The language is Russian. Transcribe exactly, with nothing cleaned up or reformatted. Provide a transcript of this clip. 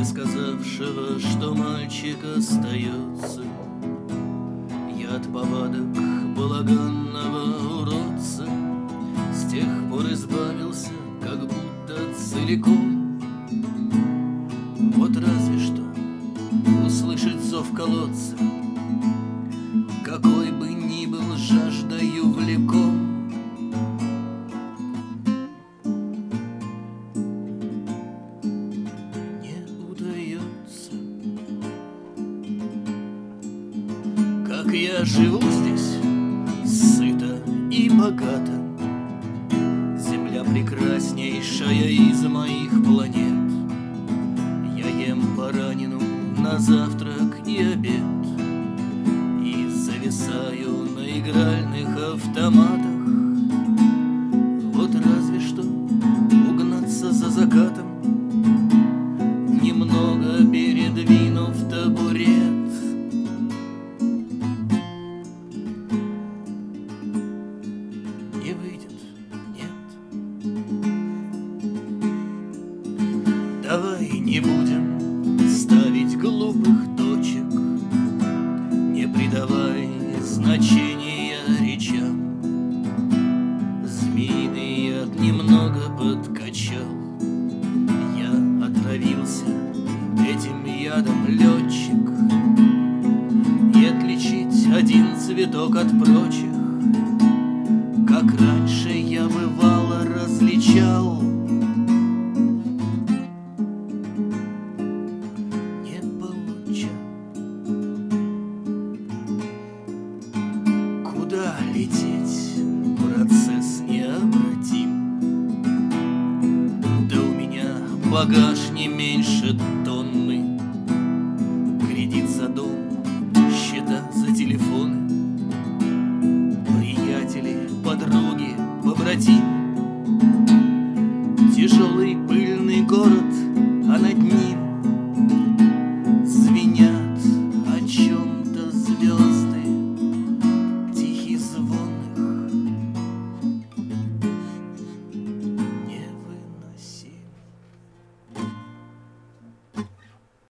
не сказавшего, что мальчик остается. Я от повадок балаганного уродца с тех пор избавился, как будто целиком. Вот разве что услышать зов колодца, какой бы ни был жаждою влеком. Не удается. Как я живу здесь, сыто и богато, земля прекраснейшая из моих планет. Я ем баранину на завтрак и обед и зависаю на игральных автоматах. Вот разве что угнаться за закатом, немного передвинув табурет. Не выйдет, нет. Давай не будем ставить глупых точек, не придавай значения речам. Змеиный яд немного подкачал, я отравился этим ядом, летчик. И отличить один цветок от прочих, как раньше я бывало различал, не получал. Куда лететь? Процесс необратим. Да у меня багаж не меньше тонны. Кредит за дом, счета за телефоны, приятели, подруги, побратим.